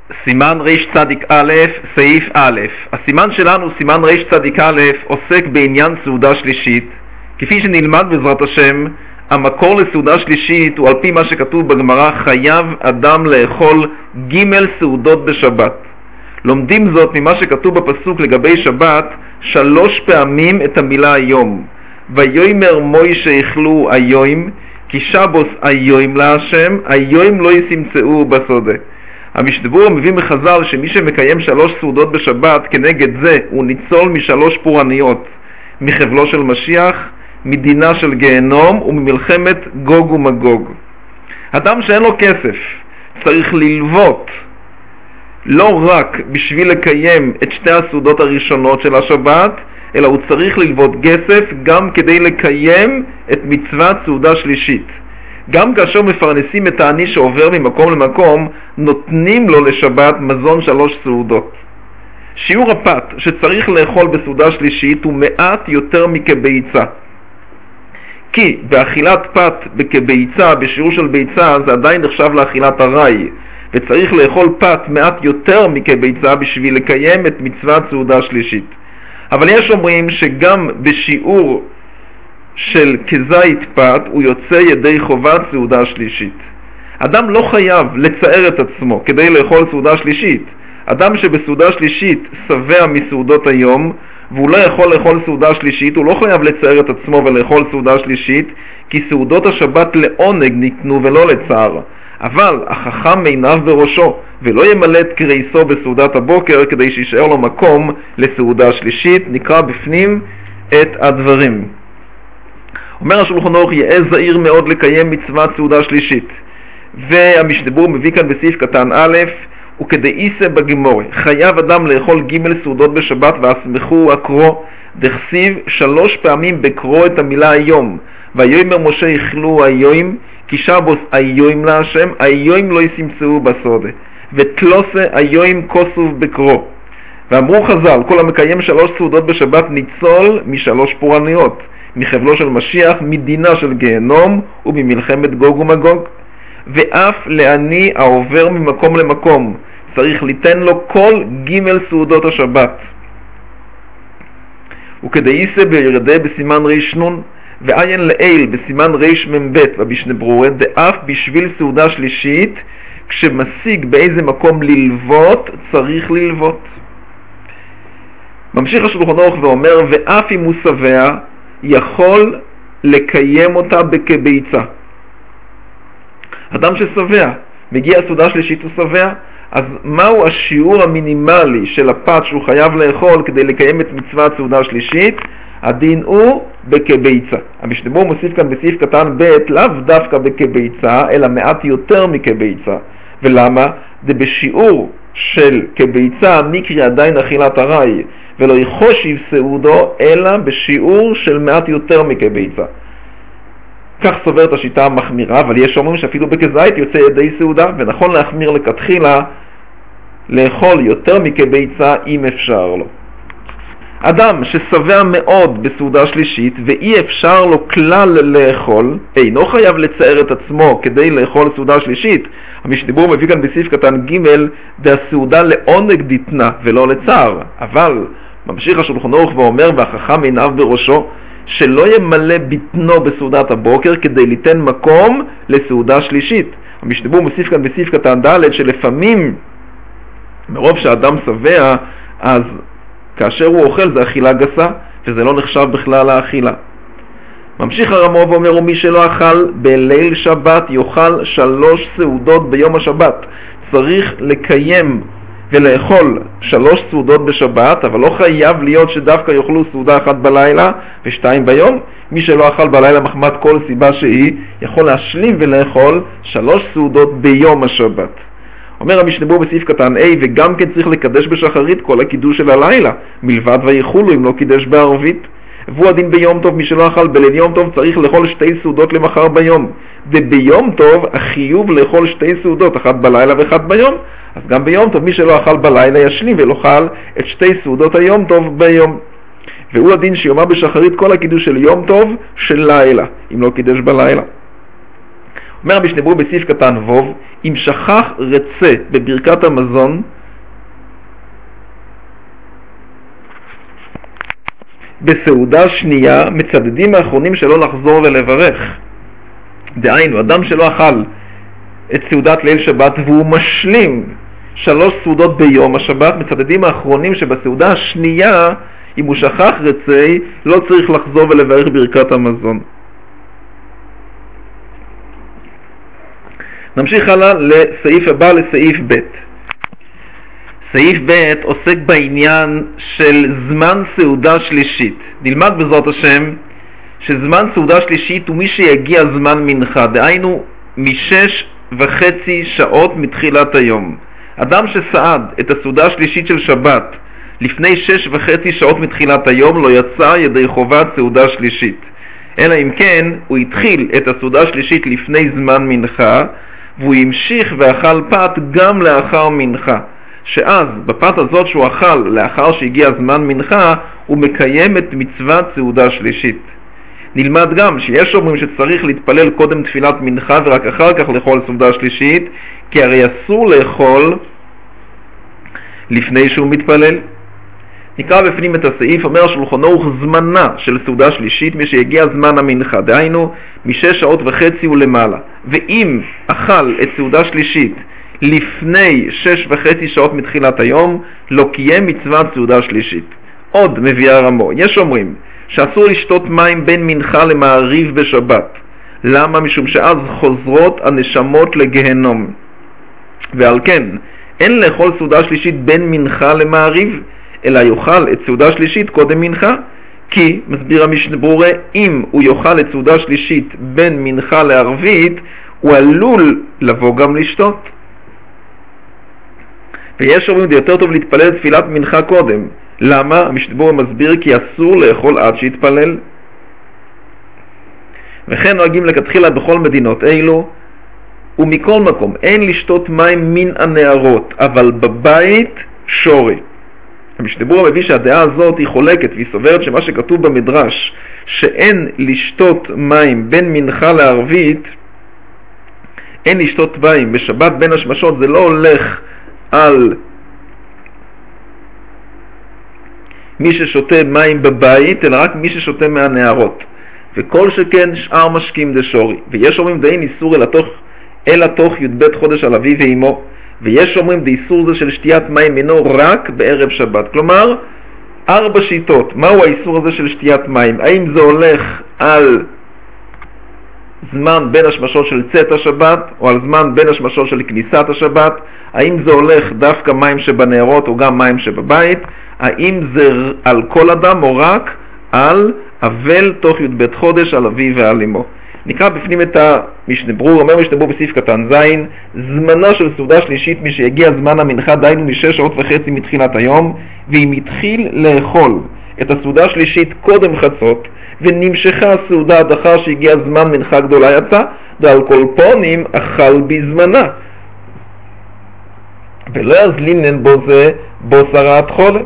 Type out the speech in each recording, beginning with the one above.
סימן צדיק א', סעיף א'. הסימן שלנו, סימן צדיק א', עוסק בעניין סעודה שלישית. כפי שנלמד בעזרת השם, המקור לסעודה שלישית הוא על פי מה שכתוב בגמרא, חייב אדם לאכול ג' סעודות בשבת. לומדים זאת ממה שכתוב בפסוק לגבי שבת 3 פעמים את המילה היום. ויאמר מוישה יאכלו היום, כי שבוס היום להשם, היום לא ישמצאו בסודה. המשנה ברורה מביא מחז"ל שמי שמקיים 3 סעודות בשבת, כנגד זה הוא ניצול מ3 פורעניות, מחבלו של משיח, מדינה של גיהנום וממלחמת גוג ומגוג. אדם שאין לו כסף צריך ללוות לא רק בשביל לקיים את 2 הסעודות הראשונות של השבת, אלא הוא צריך ללוות כסף גם כדי לקיים את מצוות סעודה שלישית. גם כאשר מפרנסים את העני שעובר ממקום למקום, נותנים לו לשבת מזון 3 סעודות. שיעור הפת שצריך לאכול בסעודה שלישית הוא מעט יותר מכביצה. כי באכילת פת כביצה, בשיעור של ביצה, זה עדיין נחשב לאכילת ארעי, וצריך לאכול פת מעט יותר מכביצה בשביל לקיים את מצוות סעודה שלישית. אבל יש אומרים שגם בשיעור של כזית פת הוא יוצא ידי חובת סעודה שלישית. אדם לא חייב לצער את עצמו כדי לאכול סעודה שלישית. אדם שבסעודה שלישית שבע מסעודות היום והוא לא יכול לאכול סעודה שלישית, הוא לא חייב לצער את עצמו ולאכול סעודה שלישית, כי סעודות השבת לעונג ניתנו ולא לצער. אבל החכם עיניו בראשו ולא ימלא את קריסו בסעודת הבוקר כדי שישאר לו מקום לסעודה שלישית. נקרא בפנים את הדברים. אומר השולחן ערוך, יהיה זהיר מאוד לקיים מצוות סעודה שלישית. והמשנה ברורה מביא כאן בסעיף קטן א', וכדאיסה בגמורה, חייב אדם לאכול ג' סעודות בשבת ואסמכו אקרו, דכסיב 3 פעמים בקרו את המילה היום. ויאמר משה יאכלו היום, כי שבוס היום להשם, היום לא ישמצאו בסודה. ותלוסה היום כוסוב בקרו. ואמרו חז"ל, כל המקיים 3 סעודות בשבת ניצול מ3 פורעניות, מחבלו של משיח, מדינה של גיהנום וממלחמת גוג ומגוג. ואף לעני העובר ממקום למקום צריך ליתן לו כל ג' סעודות השבת. וכדאיסה בירדה בסימן נון, ועיין לעיל בסימן מ"ב במשנה ברורה, דאף בשביל סעודה שלישית כשמשיג באיזה מקום ללוות צריך ללוות. ממשיך השולחן ערוך ואומר, ואף אם הוא שבע יכול לקיים אותה כביצה. אדם ששבע, מגיע סעודה שלישית הוא שבע, אז מהו השיעור המינימלי של הפת שהוא חייב לאכול כדי לקיים את מצוות סעודה שלישית? הדין הוא כביצה. המשנה ברורה מוסיף כאן בסעיף קטן ב', לאו דווקא כביצה, אלא מעט יותר מכביצה. ולמה? זה בשיעור של כביצה מקרי עדיין אכילת ארעי, ולא יחושיב סעודו, אלא בשיעור של מעט יותר מכביצה. כך סוברת השיטה המחמירה, אבל יש אומרים שאפילו בכזית יוצא ידי סעודה, ונכון להחמיר לכתחילה לאכול יותר מכביצה אם אפשר לו. אדם ששבע מאוד בסעודה שלישית ואי אפשר לו כלל לאכול, אינו חייב לצער את עצמו כדי לאכול סעודה שלישית. המשנה ברורה מביא כאן בסעיף קטן ג', והסעודה לעונג דיתנה ולא לצער. אבל ממשיך השולחן ערוך ואומר, והחכם עיניו בראשו, שלא ימלא בטנו בסעודת הבוקר כדי ליתן מקום לסעודה שלישית. המשנה ברורה מוסיף כאן בסעיף קטן ד', שלפעמים מרוב שאדם שבע, אז כאשר הוא אוכל זה אכילה גסה, וזה לא נחשב בכלל האכילה. ממשיך הרמ"א ואומר, ומי שלא אכל בליל שבת יאכל 3 סעודות ביום השבת. צריך לקיים ולאכול 3 סעודות בשבת, אבל לא חייב להיות שדווקא יאכלו סעודה 1 בלילה ו2 ביום. מי שלא אכל בלילה מחמת כל סיבה שהיא, יכול להשלים ולאכול 3 סעודות ביום השבת. אומר המשנה ברורה בסעיף קטן A, וגם כן צריך לקדש בשחרית כל הקידוש של הלילה, מלבד ויחולו אם לא קידש בערבית. והוא הדין ביום טוב, מי שלא אכל בליל יום טוב צריך לאכול 2 סעודות למחר ביום. וביום טוב החיוב לאכול 2 סעודות, 1 בלילה ו1 ביום. אז גם ביום טוב מי שלא אכל בלילה ישלים ולאכל את 2 סעודות היום טוב ביום. והוא הדין שיאמר בשחרית כל הקידוש של יום טוב של לילה, אם לא קידש בלילה. אומר המשנה ברורה בסעיף קטן ו', אם שכח רצה בברכת המזון, בסעודה שנייה מצדדים האחרונים שלא לחזור ולברך. דהיינו, אדם שלא אכל את סעודת ליל שבת והוא משלים 3 סעודות ביום השבת, מצדדים האחרונים שבסעודה השנייה, אם הוא שכח רצי, לא צריך לחזור ולברך ברכת המזון. נמשיך הלאה לסעיף הבא, לסעיף ב'. סעיף ב' עוסק בעניין של זמן סעודה שלישית. נלמד בעזרת השם שזמן סעודה שלישית הוא מי שיגיע זמן מנחה, דהיינו מ6.5 שעות מתחילת היום. אדם שסעד את הסעודה השלישית של שבת לפני 6.5 שעות מתחילת היום לא יצא ידי חובת סעודה שלישית, אלא אם כן הוא התחיל את הסעודה השלישית לפני זמן מנחה והוא המשיך ואכל פת גם לאחר מנחה, שאז בפת הזאת שהוא אכל לאחר שהגיע זמן מנחה הוא מקיים את מצוות סעודה שלישית. נלמד גם שיש אומרים שצריך להתפלל קודם תפילת מנחה ורק אחר כך לאכול סעודה שלישית, כי הרי אסור לאכול לפני שהוא מתפלל. נקרא בפנים את הסעיף. אומר שולחן ערוך זמנה של סעודה שלישית מי שיגיע זמן המנחה, דהיינו מ6.5 שעות ולמעלה, ואם אכל את סעודה שלישית לפני 6.5 שעות מתחילת היום לא קיים מצוות סעודה שלישית. עוד מביא הרמו, יש אומרים שאסור לשתות מים בין מנחה למעריב בשבת. למה? משום שאז חוזרות הנשמות לגהנום, ועל כן אין לאכול סעודה שלישית בין מנחה למעריב, אלא יאכל את סעודה שלישית קודם מנחה, כי מסביר המשנה ברורה, אם הוא יאכל את סעודה שלישית בין מנחה לערבית הוא עלול לבוא גם לשתות. ויש אומרים זה יותר טוב להתפלל תפילת מנחה קודם. למה? המשנה ברורה מסביר כי אסור לאכול עד שיתפלל. וכן נוהגים לכתחילה בכל מדינות אלו, ומכל מקום אין לשתות מים מן הנהרות, אבל בבית שורי. המשנה ברורה מביא שהדעה הזאת היא חולקת, והיא סוברת שמה שכתוב במדרש שאין לשתות מים בין מנחה לערבית, אין לשתות מים בשבת בין השמשות, זה לא הולך על מי ששותה מים בבית, אלא רק מי ששותה מהנהרות, וכל שכן שאר משקים דשורי. ויש אומרים דאין איסור אלא תוך י"ב חודש על אביו ואימו, ויש אומרים דאיסור זה של שתיית מים אינו רק בערב שבת. כלומר 4 שיטות. מהו האיסור הזה של שתיית מים? האם זה הולך על זמן בין השמשות של צאת השבת או על זמן בין השמשות של כניסת השבת? האם זה הולך דווקא מים שבנהרות או גם מים שבבית? האם זה על כל אדם או רק על אבל תוך י"ב חודש על אביו ועל אמו? נקרא בפנים את המשנה ברור. אומר משנה ברור בסעיף קטן ז', זמנה של סעודה שלישית מי שיגיע זמן המנחה, דהיינו מ6.5 שעות מתחילת היום, ואם התחיל לאכול את הסעודה השלישית קודם חצות ונמשכה הסעודה עד אחר שהגיע זמן מנחה גדולה יצא, ועל כל פונים אכל בזמנה, ולא יזלינן בו זה בו שרת חולה.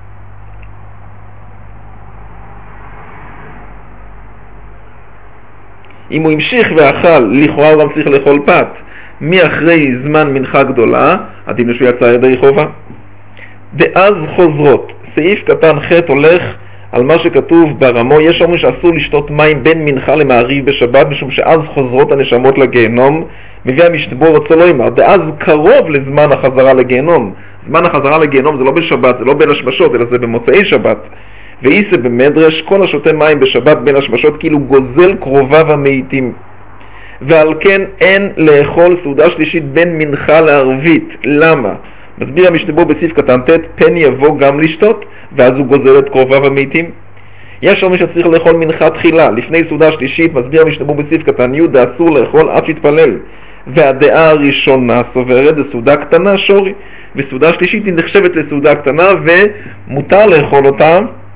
אם הוא המשיך ואכל, לכאורה הוא גם צריך לאכול פת מאחרי זמן מנחה גדולה, הדין שהוא יצא ידי חובה. דאז חוזרות. סעיף קטן ח' הולך על מה שכתוב ברמו. יש אומרים שאסור לשתות מים בין מנחה למעריב בשבת, משום שאז חוזרות הנשמות לגיהנום. מביא המשנה ברורה רוצה לא אמר, דאז קרוב לזמן החזרה לגיהנום. זמן החזרה לגיהנום זה לא בשבת, זה לא בין השמשות, אלא זה במוצאי שבת. ואיסה במדרש, כל השותה מים בשבת בין השמשות כאילו גוזל קרוביו המתים, ועל כן אין לאכול סעודה שלישית בין מנחה לערבית. למה? מסביר המשנה ברורה בסעיף קטן ט', פן יבוא גם לשתות, ואז הוא גוזל את קרוביו המתים. יש אומרים שצריך לאכול מנחה תחילה לפני סעודה שלישית. מסביר המשנה ברורה בסעיף קטן י', אסור לאכול עד שיתפלל. והדעה הראשונה סוברת זה סעודה קטנה שורי, וסעודה שלישית היא נחשבת לסעודה קטנה ומותר לאכול אותה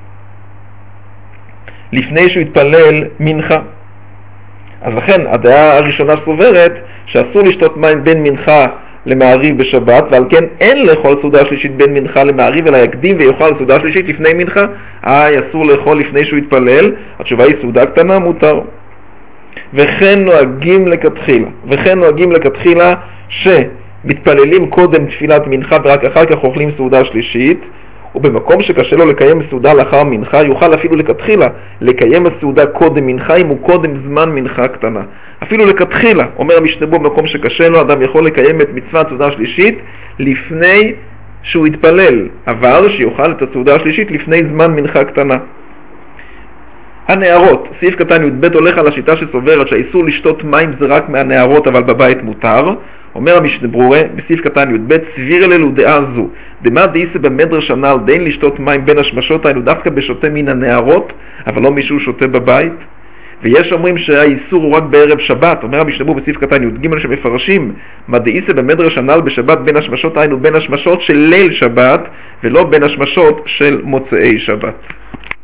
לפני שהוא יתפלל מנחה. אז לכן הדעה הראשונה סוברת שאסור לשתות מים בין מנחה למעריב בשבת, ועל כן אין לאכול סעודה שלישית בין מנחה למעריב, אלא יקדים ויאכל סעודה שלישית לפני מנחה. אסור לאכול לפני שהוא יתפלל. התשובה היא סעודה קטנה מותר. וכן נוהגים לכתחילה שמתפללים קודם תפילת מנחה ורק אחר כך אוכלים סעודה שלישית, ובמקום שקשה לו לקיים סעודה לאחר מנחה, יוכל אפילו לכתחילה לקיים הסעודה קודם מנחה אם הוא קודם זמן מנחה קטנה. אפילו לכתחילה, אומר המשנה ברורה, במקום שקשה לו, אדם יכול לקיים את מצוות סעודה שלישית לפני שהוא יתפלל, אבל שיוכל את הסעודה השלישית לפני זמן מנחה קטנה. הנערות, סעיף קטן י"ב הולך על השיטה שסוברת שהאיסור לשתות מים זה רק מהנערות אבל בבית מותר. אומר המשנה ברורה בסעיף קטן י"ב, סביר אלו דעה זו, דמה דאיסא במדרש הנ"ל דין לשתות מים בין השמשות, היינו דווקא בשותה מן הנערות, אבל לא מישהו שותה בבית. ויש אומרים שהאיסור הוא רק בערב שבת. אומר המשנה ברורה בסעיף קטן י"ג שמפרשים, מה דאיסא במדרש הנ"ל בשבת בין השמשות, היינו בין השמשות של ליל שבת, ולא בין השמשות של מוצאי שבת.